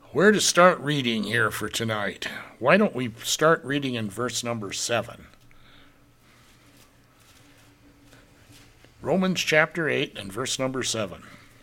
Where to start reading here for tonight? Why don't we start reading in verse number 7? Romans chapter 8 and verse number 7.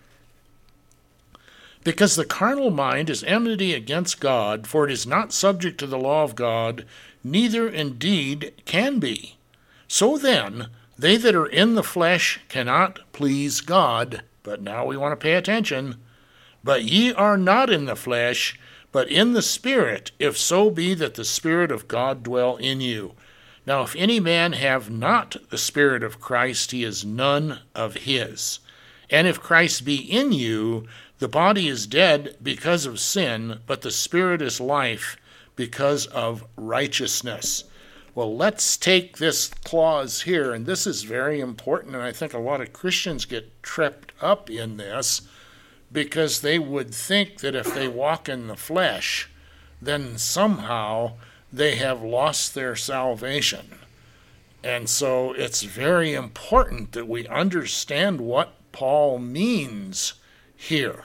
Because the carnal mind is enmity against God, for it is not subject to the law of God, neither indeed can be. So then, they that are in the flesh cannot please God. But now we want to pay attention. But ye are not in the flesh, but in the Spirit, if so be that the Spirit of God dwell in you. Now if any man have not the Spirit of Christ, he is none of his. And if Christ be in you, the body is dead because of sin, but the Spirit is life because of righteousness. Well, let's take this clause here, and this is very important, and I think a lot of Christians get tripped up in this, because they would think that if they walk in the flesh, then somehow they have lost their salvation. And so it's very important that we understand what Paul means here.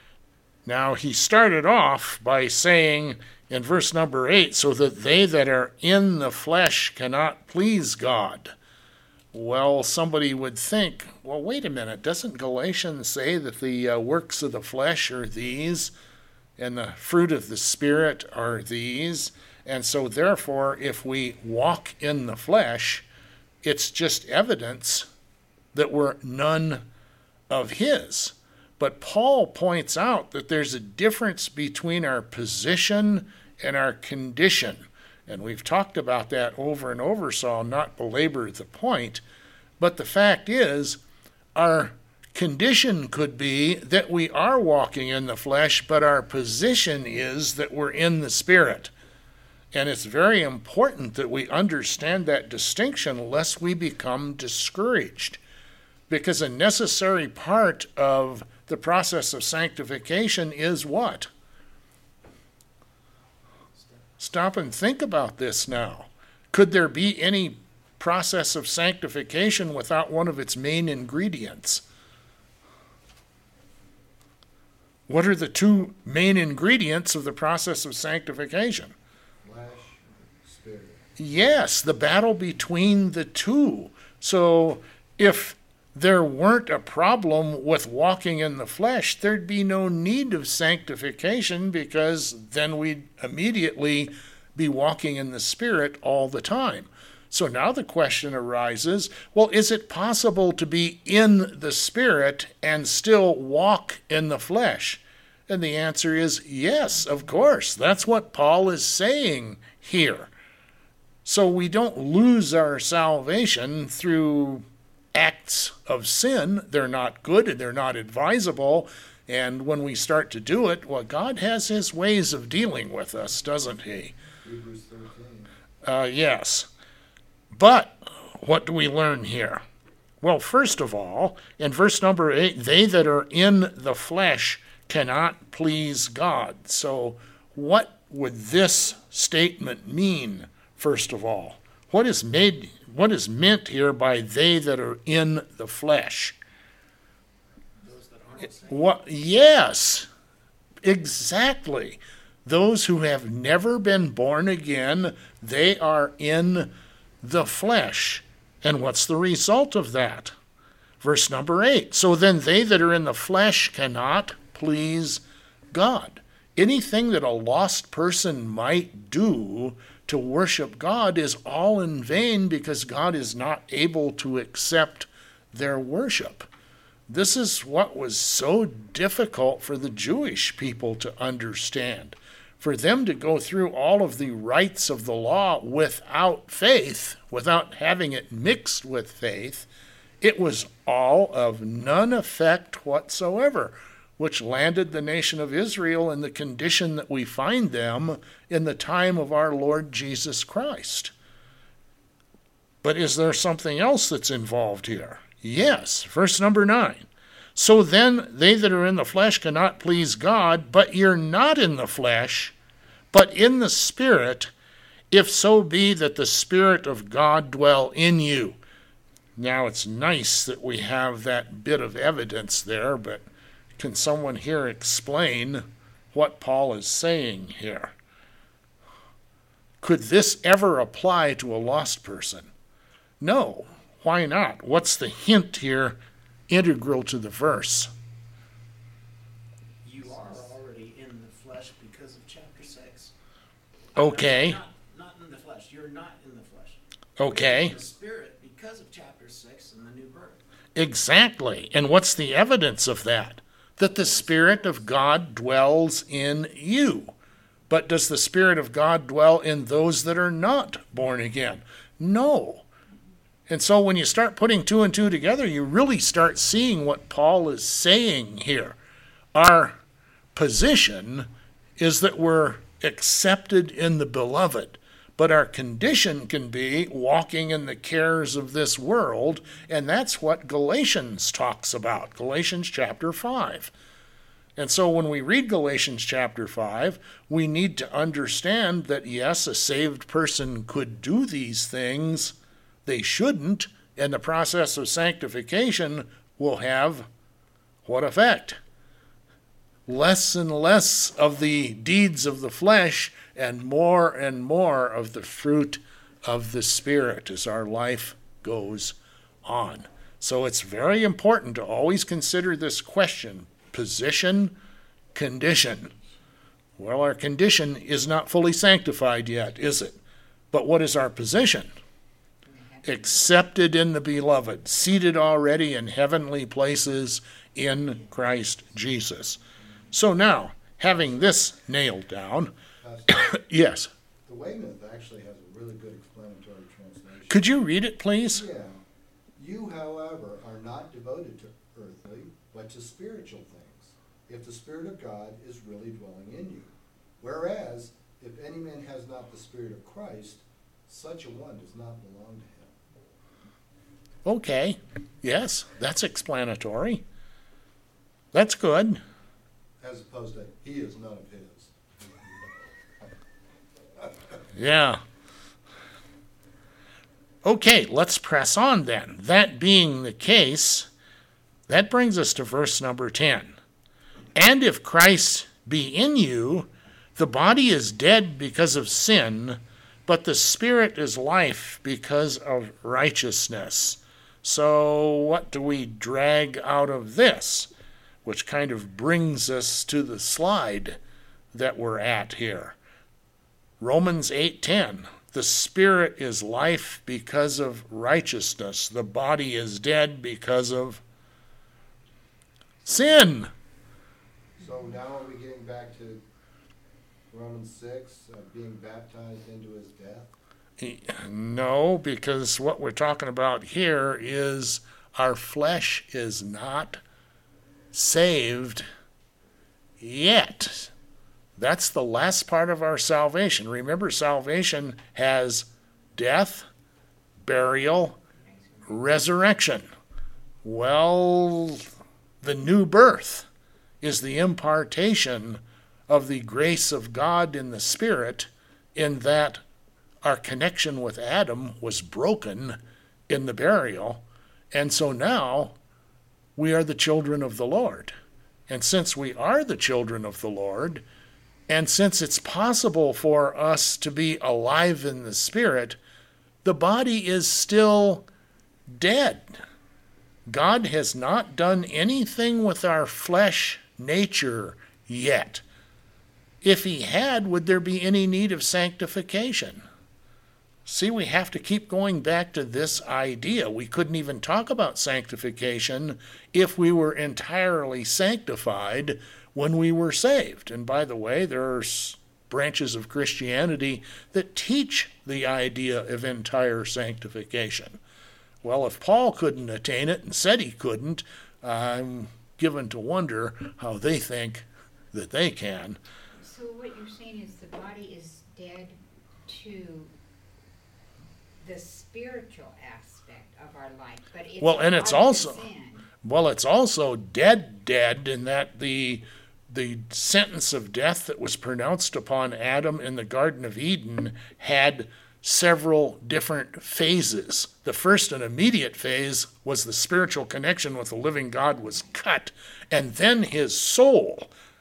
Now, he started off by saying in verse number 8, so that they that are in the flesh cannot please God. Well, somebody would think, well, wait a minute, doesn't Galatians say that the works of the flesh are these, and the fruit of the Spirit are these? And so therefore, if we walk in the flesh, it's just evidence that we're none of his. But Paul points out that there's a difference between our position and our condition. And we've talked about that over and over, so I'll not belabor the point. But the fact is, our condition could be that we are walking in the flesh, but our position is that we're in the Spirit. And it's very important that we understand that distinction lest we become discouraged. Because a necessary part of the process of sanctification is what? Stop and think about this now. Could there be any process of sanctification without one of its main ingredients? What are the two main ingredients of the process of sanctification? Flesh, Spirit. Yes, the battle between the two. So if there weren't a problem with walking in the flesh, there'd be no need of sanctification, because then we'd immediately be walking in the Spirit all the time. So now the question arises, well, is it possible to be in the Spirit and still walk in the flesh? And the answer is yes, of course. That's what Paul is saying here. So we don't lose our salvation through acts of sin. They're not good and they're not advisable. And when we start to do it, well, God has his ways of dealing with us, doesn't he? Hebrews 13. Yes. But what do we learn here? Well, first of all, in verse number 8, they that are in the flesh cannot please God. So what would this statement mean, first of all? What is meant here by they that are in the flesh? Those that aren't saved. Yes, exactly. Those who have never been born again, they are in the flesh. And what's the result of that? Verse number 8. So then they that are in the flesh cannot please God. Anything that a lost person might do to worship God is all in vain, because God is not able to accept their worship. This is what was so difficult for the Jewish people to understand. For them to go through all of the rites of the law without faith, without having it mixed with faith, it was all of none effect whatsoever, which landed the nation of Israel in the condition that we find them in the time of our Lord Jesus Christ. But is there something else that's involved here? Yes, verse number 9. So then they that are in the flesh cannot please God, but you're not in the flesh, but in the Spirit, if so be that the Spirit of God dwell in you. Now, it's nice that we have that bit of evidence there, but can someone here explain what Paul is saying here. Could this ever apply to a lost person? No. Why not? What's the hint here integral to the verse? You are already in the flesh because of chapter 6. Okay. Not in the flesh. You're not in the flesh. Okay. You're in the spirit because of chapter 6 and the new birth. Exactly. And what's the evidence of that? That the Spirit of God dwells in you. But does the Spirit of God dwell in those that are not born again? No. And so when you start putting two and two together, you really start seeing what Paul is saying here. Our position is that we're accepted in the beloved, but our condition can be walking in the cares of this world, and that's what Galatians talks about, Galatians chapter 5. And so when we read Galatians chapter 5, we need to understand that, yes, a saved person could do these things. They shouldn't, and the process of sanctification will have what effect? Less and less of the deeds of the flesh and more of the fruit of the Spirit as our life goes on. So it's very important to always consider this question, position, condition. Well, our condition is not fully sanctified yet, is it? But what is our position? Accepted in the beloved, seated already in heavenly places in Christ Jesus. So now, having this nailed down, yes. The Weymouth actually has a really good explanatory translation. Could you read it, please? Yeah. You, however, are not devoted to earthly, but to spiritual things, if the Spirit of God is really dwelling in you. Whereas, if any man has not the Spirit of Christ, such a one does not belong to him. Okay, yes, that's explanatory. That's good. As opposed to, he is none of his. Yeah. Okay, let's press on then. That being the case, that brings us to verse number 10. And if Christ be in you, the body is dead because of sin, but the Spirit is life because of righteousness. So what do we drag out of this? Which kind of brings us to the slide that we're at here. Romans 8:10. The Spirit is life because of righteousness. The body is dead because of sin. So now are we getting back to Romans 6, being baptized into his death? No, because what we're talking about here is our flesh is not saved yet. That's the last part of our salvation. Remember, salvation has death, burial, resurrection. Well, the new birth is the impartation of the grace of God in the Spirit, in that our connection with Adam was broken in the burial, and so now we are the children of the Lord. And since we are the children of the Lord, and since it's possible for us to be alive in the Spirit, the body is still dead. God has not done anything with our flesh nature yet. If he had, would there be any need of sanctification? See, we have to keep going back to this idea. We couldn't even talk about sanctification if we were entirely sanctified when we were saved. And by the way, there are branches of Christianity that teach the idea of entire sanctification. Well, if Paul couldn't attain it and said he couldn't, I'm given to wonder how they think that they can. So what you're saying is the body is dead to the spiritual aspect of our life, but it's well, and it's alive to also sin. well, it's also dead in that the sentence of death that was pronounced upon Adam in the Garden of Eden had several different phases. The first and immediate phase was the spiritual connection with the living God was cut, and then his soul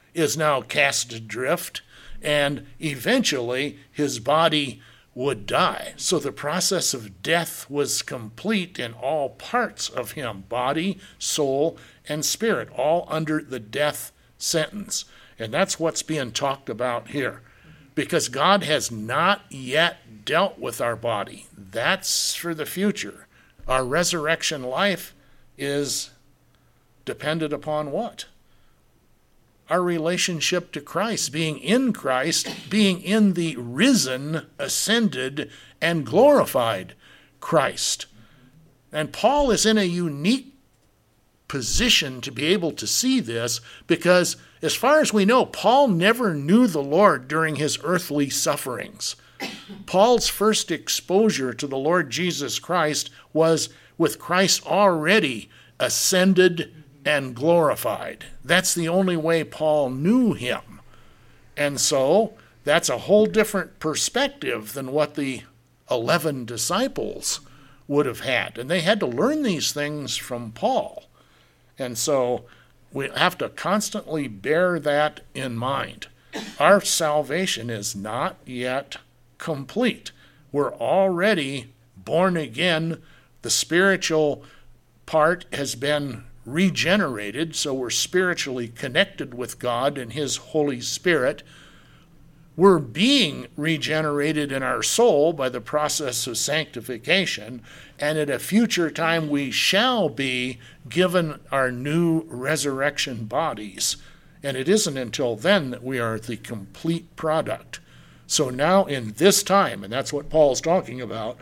is now cast adrift, and eventually his body would die. So the process of death was complete in all parts of him, body, soul, and spirit, all under the death sentence. And that's what's being talked about here. Because God has not yet dealt with our body. That's for the future. Our resurrection life is dependent upon what? Our relationship to Christ, being in Christ, being in the risen, ascended, and glorified Christ. And Paul is in a unique position to be able to see this because, as far as we know, Paul never knew the Lord during his earthly sufferings. Paul's first exposure to the Lord Jesus Christ was with Christ already ascended and glorified. That's the only way Paul knew him. And so that's a whole different perspective than what the 11 disciples would have had. And they had to learn these things from Paul. And so we have to constantly bear that in mind. Our salvation is not yet complete. We're already born again. The spiritual part has been regenerated, so we're spiritually connected with God and His Holy Spirit. We're being regenerated in our soul by the process of sanctification, and at a future time we shall be given our new resurrection bodies. And it isn't until then that we are the complete product. So now in this time, and that's what Paul's talking about,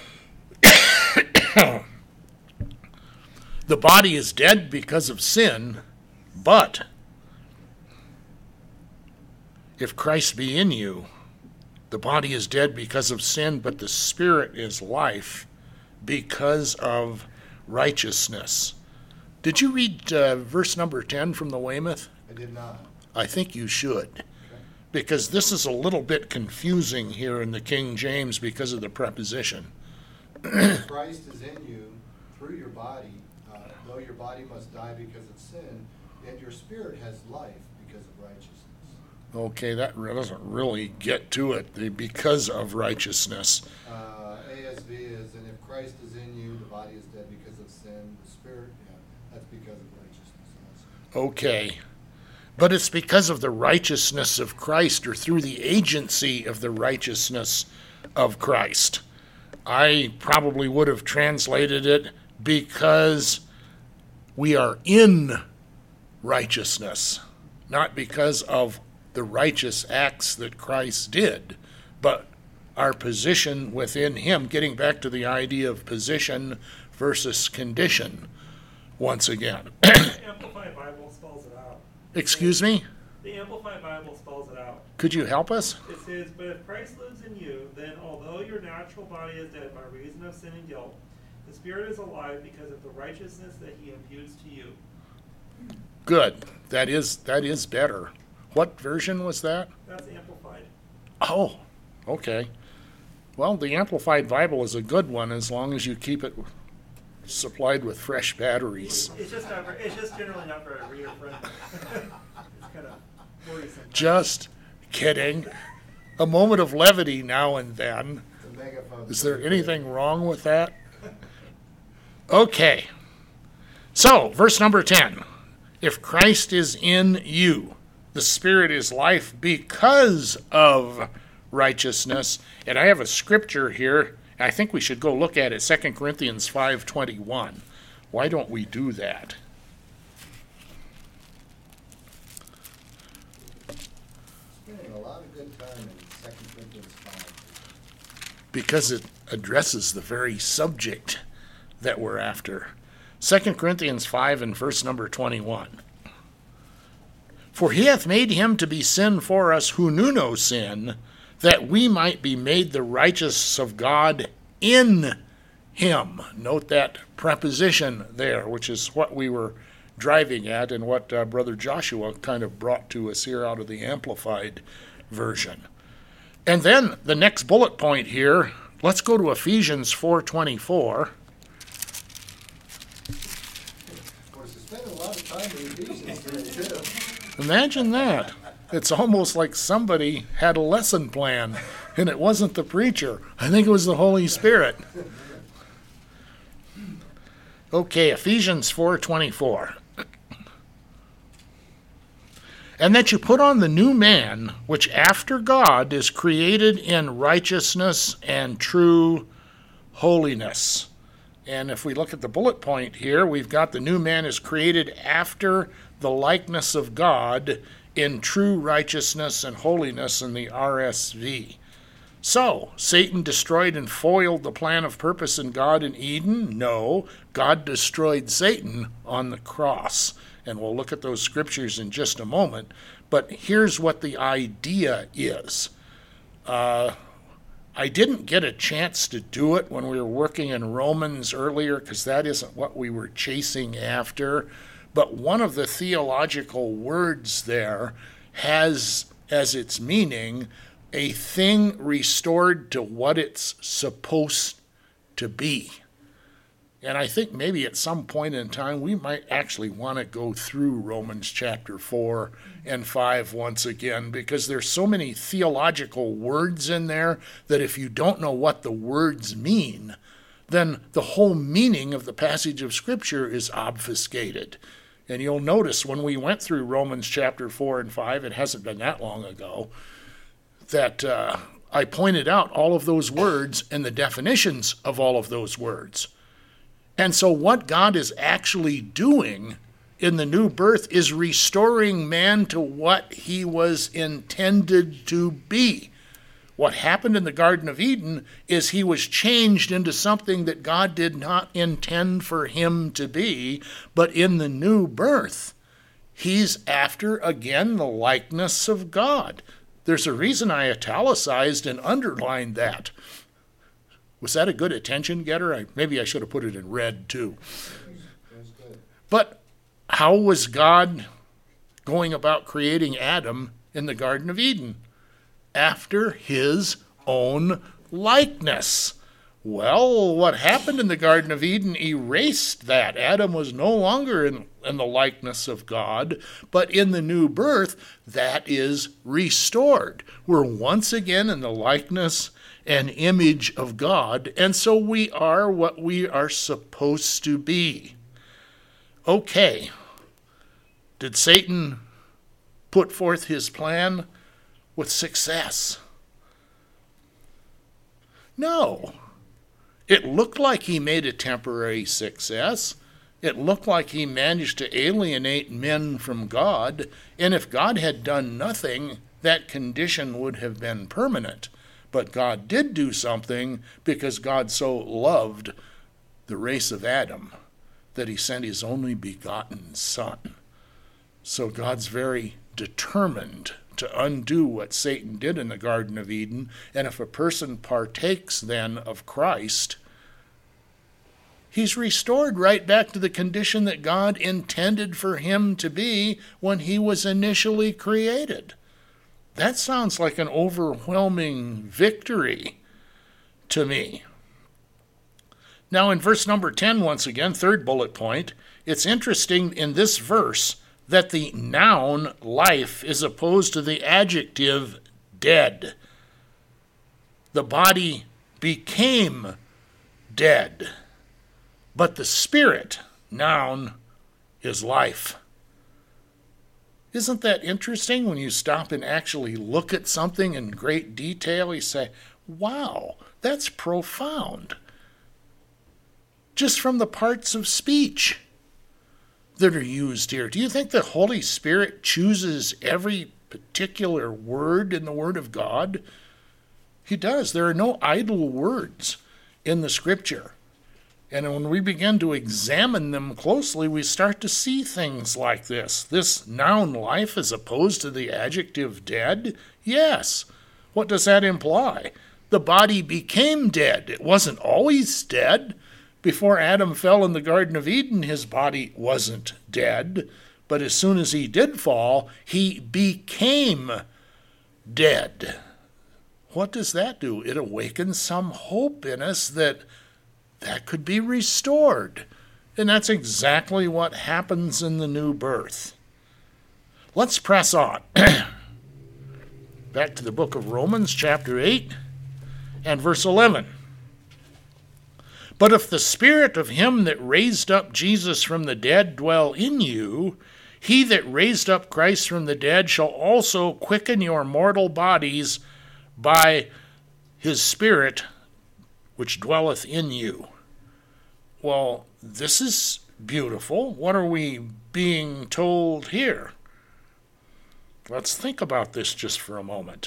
the body is dead because of sin, but if Christ be in you, the body is dead because of sin, but the spirit is life because of righteousness. Did you read verse number 10 from the Weymouth? I did not. I think you should, Okay. because this is a little bit confusing here in the King James because of the preposition. If Christ is in you through your body, though your body must die because of sin, yet your spirit has life because of righteousness. Okay, that doesn't really get to it, the because of righteousness. ASV is, and if Christ is in you, the body is dead because of sin, the spirit, that's because of righteousness also. Okay, but it's because of the righteousness of Christ, or through the agency of the righteousness of Christ. I probably would have translated it because we are in righteousness, not because of the righteous acts that Christ did, but our position within Him, getting back to the idea of position versus condition once again. The Amplified Bible spells it out. Excuse me? The Amplified Bible spells it out. Could you help us? It says, "But if Christ lives in you, then although your natural body is dead by reason of sin and guilt, the spirit is alive because of the righteousness that He imputes to you." Good. That is better. What version was that? That's Amplified. Oh, okay. Well, the Amplified Bible is a good one as long as you keep it supplied with fresh batteries. It's just generally not very reader friendly. It's kind of worrisome. Just kidding. A moment of levity now and then. The megaphone. Is there anything wrong with that? Okay. So, verse number 10. If Christ is in you, the Spirit is life because of righteousness. And I have a scripture here. I think we should go look at it, 2 Corinthians 5:21. Why don't we do that? Spending a lot of good time in 2 Corinthians 5. Because it addresses the very subject that we're after. 2 Corinthians 5 and verse number 21. For he hath made him to be sin for us who knew no sin, that we might be made the righteousness of God in him. Note that preposition there, which is what we were driving at and what Brother Joshua kind of brought to us here out of the Amplified version. And then the next bullet point here, let's go to Ephesians 4:24. Of course, you spend a lot of time in Ephesians today, too. Imagine that. It's almost like somebody had a lesson plan, and it wasn't the preacher. I think it was the Holy Spirit. Okay, Ephesians 4:24. And that you put on the new man, which after God is created in righteousness and true holiness. And if we look at the bullet point here, we've got the new man is created after the likeness of God in true righteousness and holiness in the RSV. So, Satan destroyed and foiled the plan of purpose in God in Eden? No, God destroyed Satan on the cross. And we'll look at those scriptures in just a moment. But here's what the idea is. I didn't get a chance to do it when we were working in Romans earlier, because that isn't what we were chasing after. But one of the theological words there has as its meaning a thing restored to what it's supposed to be. And I think maybe at some point in time we might actually want to go through Romans chapter 4 and 5 once again, because there's so many theological words in there that if you don't know what the words mean, then the whole meaning of the passage of Scripture is obfuscated. And you'll notice when we went through Romans chapter 4 and 5, it hasn't been that long ago, that I pointed out all of those words and the definitions of all of those words. And so what God is actually doing in the new birth is restoring man to what he was intended to be. What happened in the Garden of Eden is he was changed into something that God did not intend for him to be, but in the new birth, he's after, again, the likeness of God. There's a reason I italicized and underlined that. Was that a good attention getter? Maybe I should have put it in red too. But how was God going about creating Adam in the Garden of Eden? After his own likeness. Well, what happened in the Garden of Eden erased that. Adam was no longer in the likeness of God, but in the new birth, that is restored. We're once again in the likeness and image of God, and so we are what we are supposed to be. Okay, did Satan put forth his plan with success? No. It looked like he made a temporary success. It looked like he managed to alienate men from God, and if God had done nothing, that condition would have been permanent. But God did do something because God so loved the race of Adam that he sent his only begotten Son. So God's very determined to undo what Satan did in the Garden of Eden, and if a person partakes then of Christ, he's restored right back to the condition that God intended for him to be when he was initially created. That sounds like an overwhelming victory to me. Now in verse number 10, once again, third bullet point, it's interesting in this verse that the noun life is opposed to the adjective dead. The body became dead, but the spirit, noun, is life. Isn't that interesting? When you stop and actually look at something in great detail, you say, wow, that's profound. Just from the parts of speech that are used here. Do you think the Holy Spirit chooses every particular word in the Word of God? He does. There are no idle words in the Scripture. And when we begin to examine them closely, we start to see things like this. This noun life as opposed to the adjective dead? Yes. What does that imply? The body became dead. It wasn't always dead. Before Adam fell in the Garden of Eden, his body wasn't dead. But as soon as he did fall, he became dead. What does that do? It awakens some hope in us that could be restored. And that's exactly what happens in the new birth. Let's press on. Back to the book of Romans, chapter 8 and verse 11. But if the Spirit of him that raised up Jesus from the dead dwell in you, he that raised up Christ from the dead shall also quicken your mortal bodies by his Spirit which dwelleth in you. Well, this is beautiful. What are we being told here? Let's think about this just for a moment.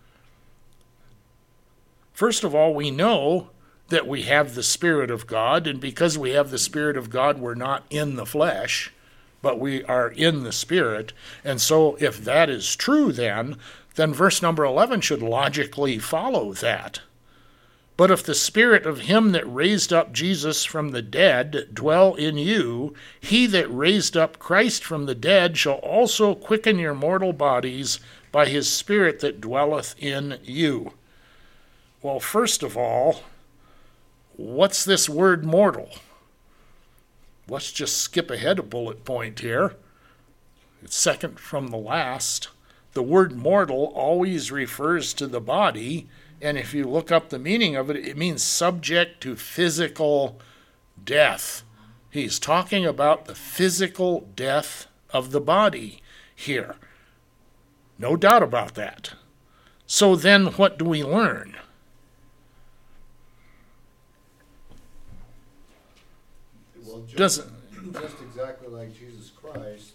First of all, we know that we have the Spirit of God, and because we have the Spirit of God, we're not in the flesh, but we are in the Spirit. And so if that is true then verse number 11 should logically follow that. But if the Spirit of him that raised up Jesus from the dead dwell in you, he that raised up Christ from the dead shall also quicken your mortal bodies by his Spirit that dwelleth in you. Well, first of all, what's this word mortal? Let's just skip ahead a bullet point here. It's second from the last. The word mortal always refers to the body, and if you look up the meaning of it, it means subject to physical death. He's talking about the physical death of the body here. No doubt about that. So then what do we learn? Well, Does just exactly like Jesus Christ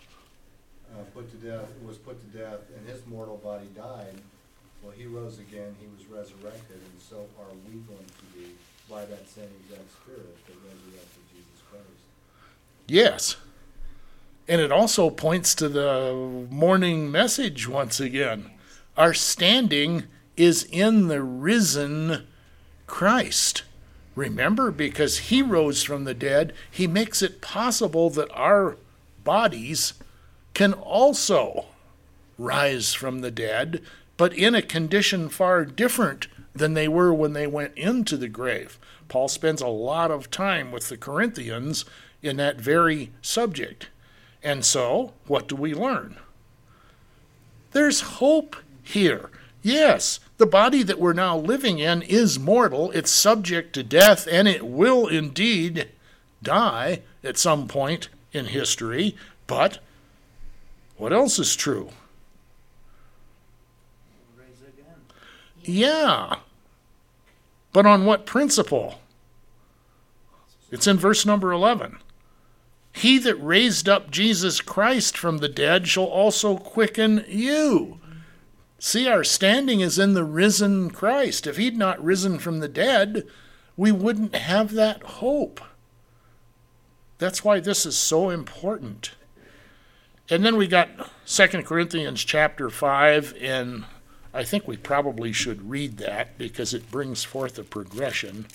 was put to death, and his mortal body died. Well, he rose again, he was resurrected, and so are we going to be by that same exact Spirit that resurrected Jesus Christ. Yes. And it also points to the morning message once again. Our standing is in the risen Christ. Remember, because he rose from the dead, he makes it possible that our bodies can also rise from the dead, but in a condition far different than they were when they went into the grave. Paul spends a lot of time with the Corinthians in that very subject. And so, what do we learn? There's hope here. Yes, the body that we're now living in is mortal, it's subject to death, and it will indeed die at some point in history, but what else is true? Raise again. Yeah. But on what principle? It's in verse number 11. He that raised up Jesus Christ from the dead shall also quicken you. See, our standing is in the risen Christ. If he'd not risen from the dead, we wouldn't have that hope. That's why this is so important. And then we got 2 Corinthians chapter 5, and I think we probably should read that because it brings forth a progression.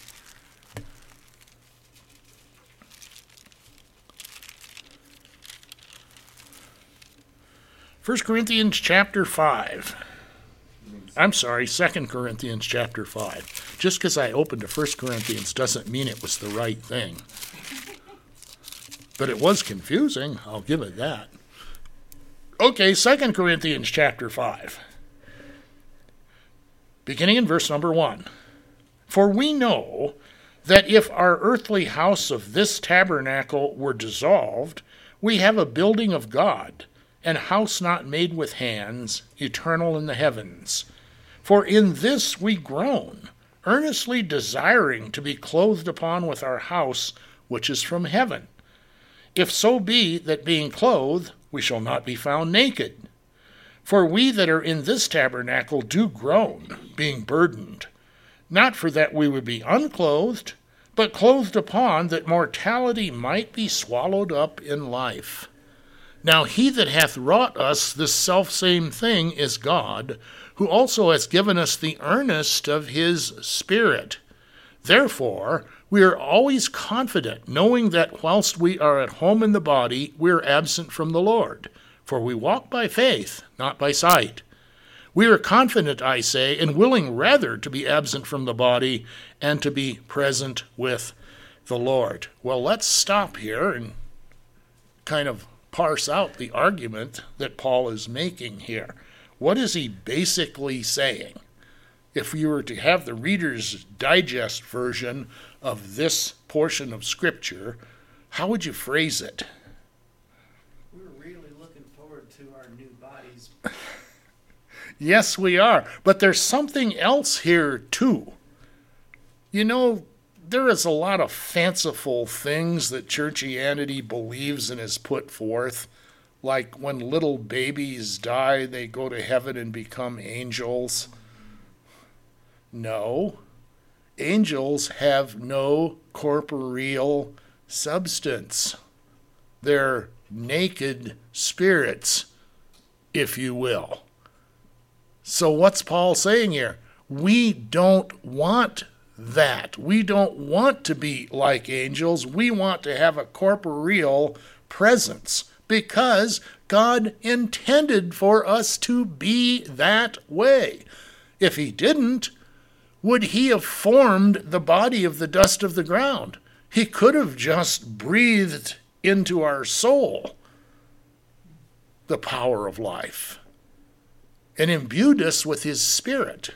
First Corinthians chapter 5. I'm sorry, 2 Corinthians chapter 5. Just because I opened to 1 Corinthians doesn't mean it was the right thing. But it was confusing, I'll give it that. Okay, 2 Corinthians chapter 5. Beginning in verse number 1. For we know that if our earthly house of this tabernacle were dissolved, we have a building of God, an house not made with hands, eternal in the heavens. For in this we groan, earnestly desiring to be clothed upon with our house which is from heaven. If so be that being clothed, we shall not be found naked. For we that are in this tabernacle do groan, being burdened, not for that we would be unclothed, but clothed upon, that mortality might be swallowed up in life. Now he that hath wrought us this selfsame thing is God, who also has given us the earnest of his Spirit. Therefore, we are always confident, knowing that whilst we are at home in the body, we are absent from the Lord. For we walk by faith, not by sight. We are confident, I say, and willing rather to be absent from the body and to be present with the Lord. Well, let's stop here and kind of parse out the argument that Paul is making here. What is he basically saying? If you were to have the Reader's Digest version of this portion of Scripture, how would you phrase it? We're really looking forward to our new bodies. Yes, we are. But there's something else here, too. You know, there is a lot of fanciful things that churchianity believes and has put forth. Like when little babies die, they go to heaven and become angels. No. Angels have no corporeal substance. They're naked spirits, if you will. So what's Paul saying here? We don't want that. We don't want to be like angels. We want to have a corporeal presence because God intended for us to be that way. If he didn't, would he have formed the body of the dust of the ground? He could have just breathed into our soul the power of life and imbued us with his Spirit.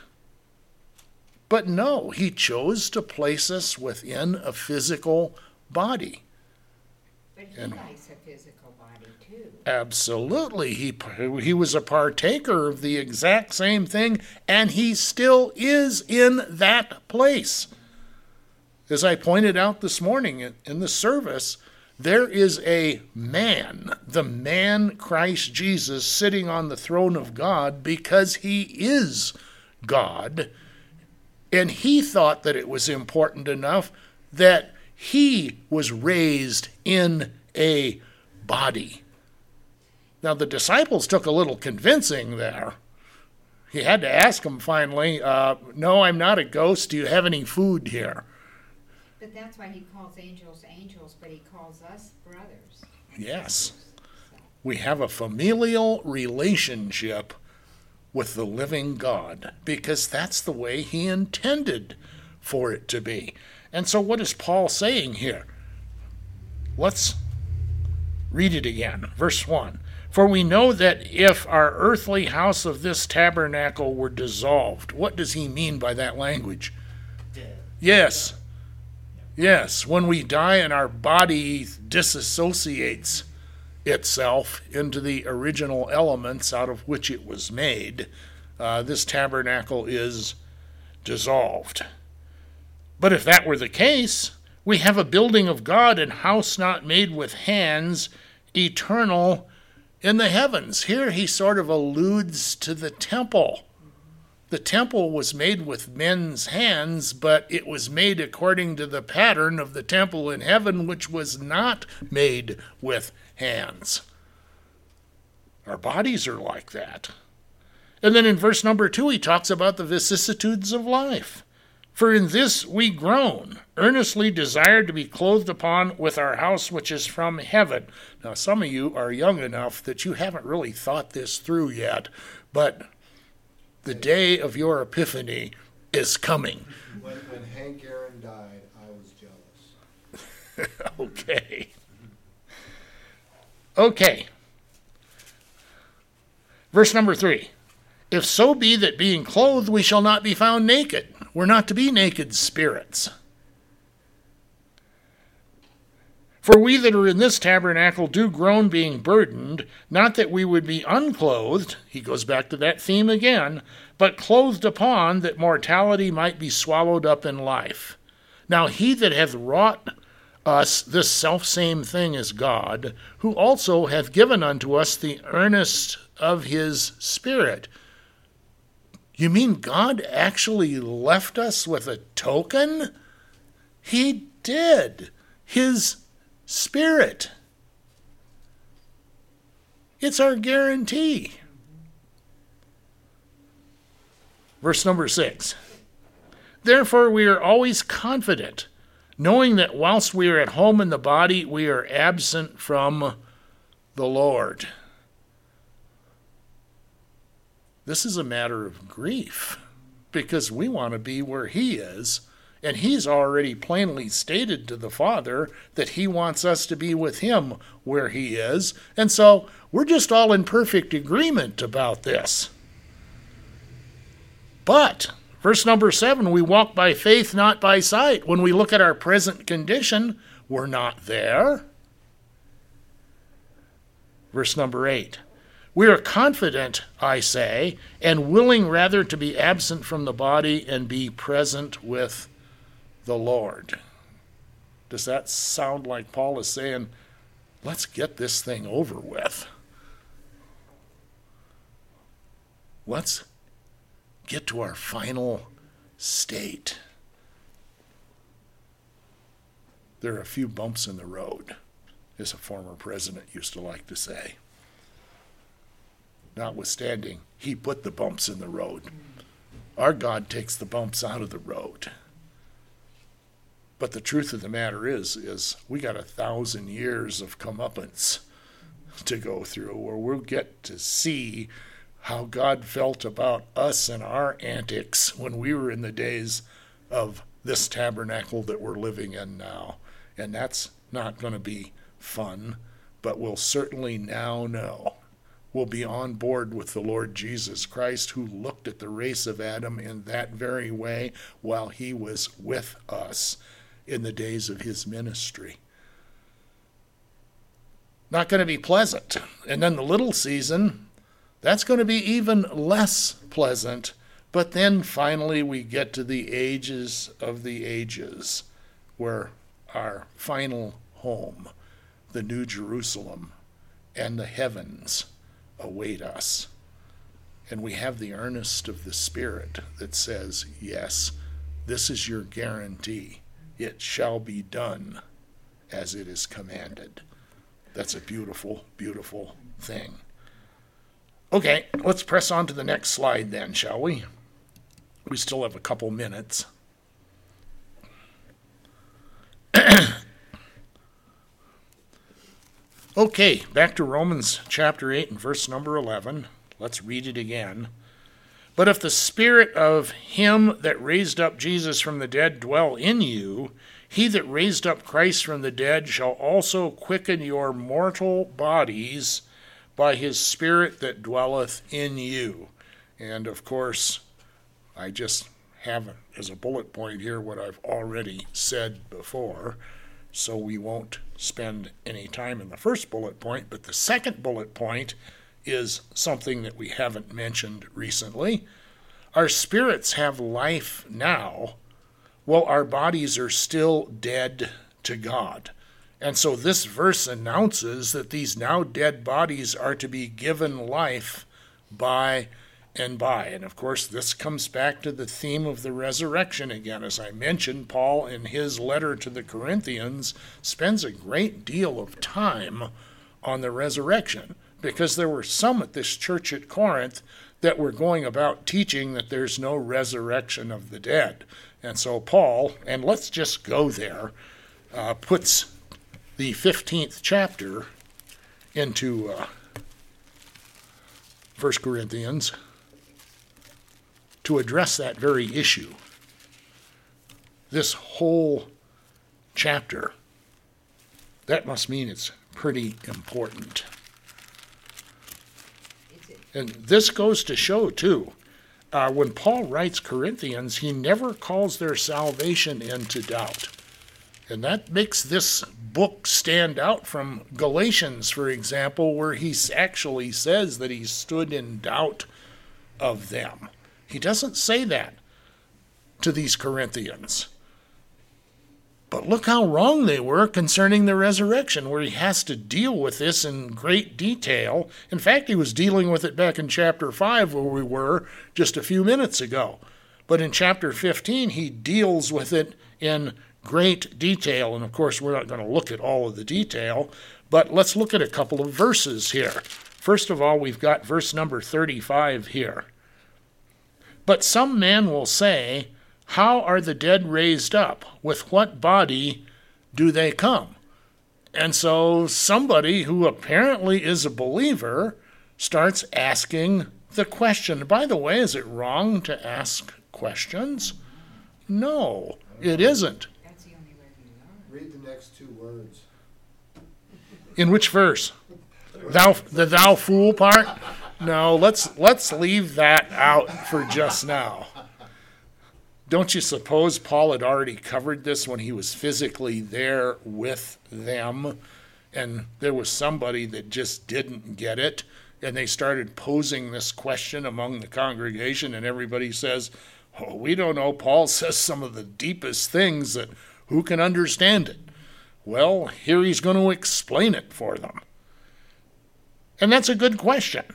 But no, he chose to place us within a physical body. But he likes a physical body too. Absolutely. He was a partaker of the exact same thing, and he still is in that place. As I pointed out this morning in the service, there is a man, the man Christ Jesus, sitting on the throne of God because he is God. And he thought that it was important enough that he was raised in a body. Now, the disciples took a little convincing there. He had to ask them finally, no, I'm not a ghost. Do you have any food here? But that's why he calls angels angels, but he calls us brothers. Yes. We have a familial relationship with the living God because that's the way he intended for it to be. And so what is Paul saying here? Let's read it again. Verse 1. For we know that if our earthly house of this tabernacle were dissolved, what does he mean by that language? Dead. Yes. Yes, when we die and our body disassociates itself into the original elements out of which it was made, this tabernacle is dissolved. But if that were the case, we have a building of God and house not made with hands, eternal in the heavens. Here he sort of alludes to the temple. The temple was made with men's hands, but it was made according to the pattern of the temple in heaven, which was not made with hands. Our bodies are like that. And then in verse number 2, he talks about the vicissitudes of life. For in this we groan, earnestly desire to be clothed upon with our house which is from heaven. Now, some of you are young enough that you haven't really thought this through yet, but the day of your epiphany is coming. When Hank Aaron died, I was jealous. Okay. Verse number 3. If so be that being clothed we shall not be found naked. We're not to be naked spirits. For we that are in this tabernacle do groan, being burdened, not that we would be unclothed, he goes back to that theme again, but clothed upon, that mortality might be swallowed up in life. Now he that hath wrought us this selfsame thing is God, who also hath given unto us the earnest of his Spirit. You mean God actually left us with a token? He did. His Spirit. It's our guarantee. Verse number 6. Therefore we are always confident, knowing that whilst we are at home in the body, we are absent from the Lord. This is a matter of grief, because we want to be where he is, And he's already plainly stated to the Father that he wants us to be with him where he is. And so we're just all in perfect agreement about this. But, verse number 7, we walk by faith, not by sight. When we look at our present condition, we're not there. Verse number 8, we are confident, I say, and willing rather to be absent from the body and be present with the Lord. Does that sound like Paul is saying, let's get this thing over with? Let's get to our final state. There are a few bumps in the road, as a former president used to like to say. Notwithstanding, he put the bumps in the road. Our God takes the bumps out of the road. But the truth of the matter is we got 1,000 years of comeuppance to go through, where we'll get to see how God felt about us and our antics when we were in the days of this tabernacle that we're living in now. And that's not going to be fun, but we'll certainly now know. We'll be on board with the Lord Jesus Christ, who looked at the race of Adam in that very way while he was with us in the days of his ministry. Not going to be pleasant. And then the little season, that's going to be even less pleasant. But then finally we get to the ages of the ages, where our final home, the New Jerusalem and the heavens, await us. And we have the earnest of the Spirit that says, yes, this is your guarantee. It shall be done as it is commanded. That's a beautiful, beautiful thing. Okay, let's press on to the next slide then, shall we? We still have a couple minutes. Okay, back to Romans chapter 8 and verse number 11. Let's read it again. But if the Spirit of him that raised up Jesus from the dead dwell in you, he that raised up Christ from the dead shall also quicken your mortal bodies by his Spirit that dwelleth in you. And of course, I just have as a bullet point here what I've already said before, so we won't spend any time in the first bullet point, but the second bullet point is something that we haven't mentioned recently. Our spirits have life now, while our bodies are still dead to God. And so this verse announces that these now dead bodies are to be given life by and by. And of course, this comes back to the theme of the resurrection again. As I mentioned, Paul, in his letter to the Corinthians, spends a great deal of time on the resurrection, because there were some at this church at Corinth that were going about teaching that there's no resurrection of the dead. And so Paul, and let's just go there, puts the 15th chapter into 1 Corinthians to address that very issue. This whole chapter, that must mean it's pretty important. And this goes to show, too, when Paul writes Corinthians, he never calls their salvation into doubt. And that makes this book stand out from Galatians, for example, where he actually says that he stood in doubt of them. He doesn't say that to these Corinthians. But look how wrong they were concerning the resurrection, where he has to deal with this in great detail. In fact, he was dealing with it back in chapter 5, where we were just a few minutes ago. But in chapter 15, he deals with it in great detail. And of course, we're not going to look at all of the detail, but let's look at a couple of verses here. First of all, we've got verse number 35 here. But some man will say, how are the dead raised up? With what body do they come? And so somebody who apparently is a believer starts asking the question. By the way, is it wrong to ask questions? No. It isn't. That's the only way we learn. Read the next two words. In which verse? The thou fool part? No, let's leave that out for just now. Don't you suppose Paul had already covered this when he was physically there with them, and there was somebody that just didn't get it, and they started posing this question among the congregation, and everybody says, oh, we don't know. Paul says some of the deepest things that who can understand it? Well, here he's going to explain it for them. And that's a good question.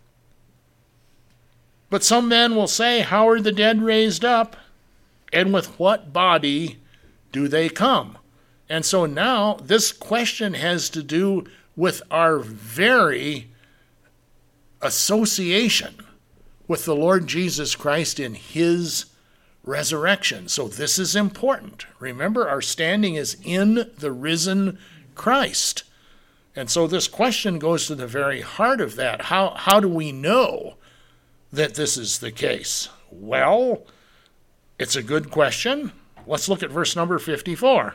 But some men will say, how are the dead raised up? And with what body do they come? And so now this question has to do with our very association with the Lord Jesus Christ in his resurrection. So this is important. Remember, our standing is in the risen Christ. And so this question goes to the very heart of that. How do we know that this is the case? Well, it's a good question. Let's look at verse number 54.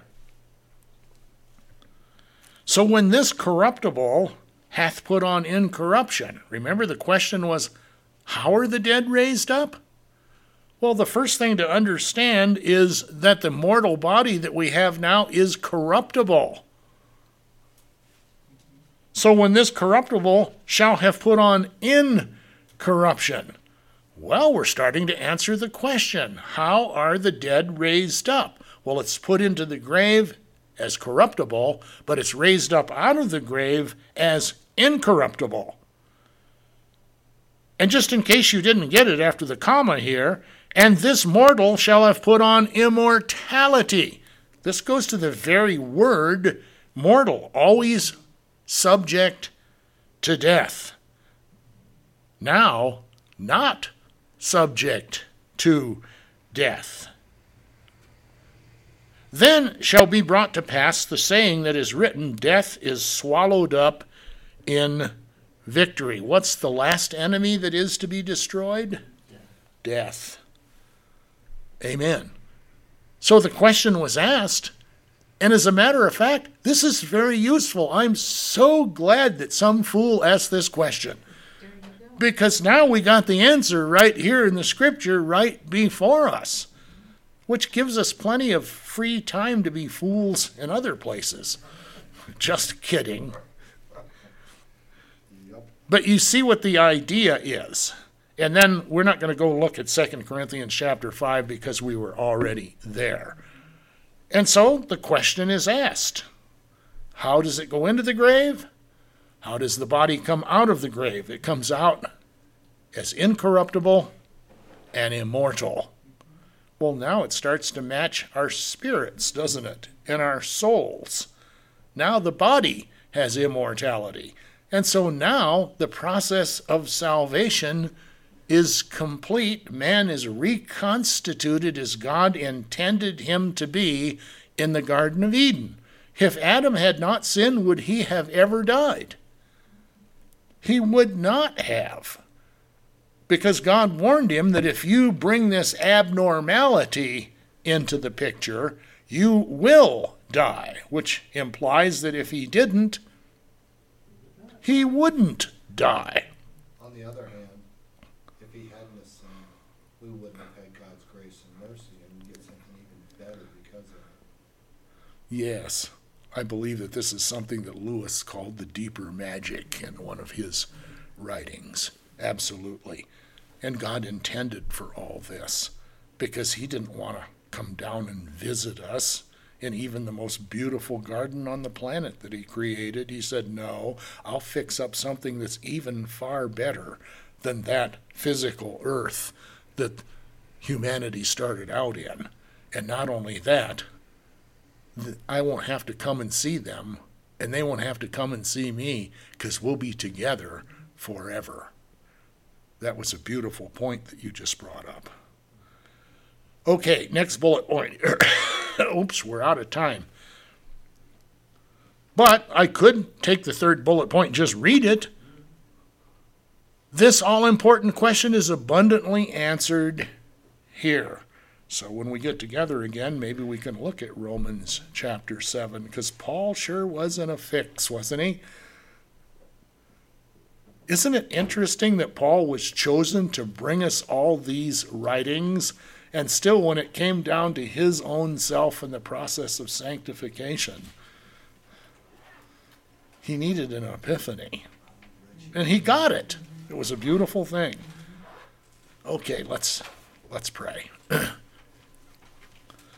So when this corruptible hath put on incorruption, remember the question was, how are the dead raised up? Well, the first thing to understand is that the mortal body that we have now is corruptible. So when this corruptible shall have put on incorruption, well, we're starting to answer the question, how are the dead raised up? Well, it's put into the grave as corruptible, but it's raised up out of the grave as incorruptible. And just in case you didn't get it after the comma here, and this mortal shall have put on immortality. This goes to the very word mortal, always subject to death. Now, not subject to death. Then shall be brought to pass the saying that is written, death is swallowed up in victory. What's the last enemy that is to be destroyed? Death. Amen. So the question was asked, and as a matter of fact, this is very useful. I'm so glad that some fool asked this question. Because now we got the answer right here in the scripture right before us, which gives us plenty of free time to be fools in other places. Just kidding. But you see what the idea is. And then we're not going to go look at 2 Corinthians chapter 5 because we were already there. And so the question is asked, how does it go into the grave? How does the body come out of the grave? It comes out as incorruptible and immortal. Well, now it starts to match our spirits, doesn't it? And our souls. Now the body has immortality. And so now the process of salvation is complete. Man is reconstituted as God intended him to be in the Garden of Eden. If Adam had not sinned, would he have ever died? He would not have. Because God warned him that if you bring this abnormality into the picture, you will die, which implies that if he didn't, he wouldn't die. On the other hand, if he hadn't sinned, we wouldn't have had God's grace and mercy and get something even better because of it. Yes, I believe that this is something that Lewis called the deeper magic in one of his writings. Absolutely. And God intended for all this because he didn't want to come down and visit us in even the most beautiful garden on the planet that he created. He said, no, I'll fix up something that's even far better than that physical earth that humanity started out in. And not only that, I won't have to come and see them, and they won't have to come and see me, because we'll be together forever. That was a beautiful point that you just brought up. Okay, next bullet point. Oops, we're out of time. But I could take the third bullet point and just read it. This all-important question is abundantly answered here. So when we get together again, maybe we can look at Romans chapter 7, because Paul sure was in a fix, wasn't he? Isn't it interesting that Paul was chosen to bring us all these writings, and still when it came down to his own self in the process of sanctification, he needed an epiphany. And he got it. It was a beautiful thing. Okay, let's pray.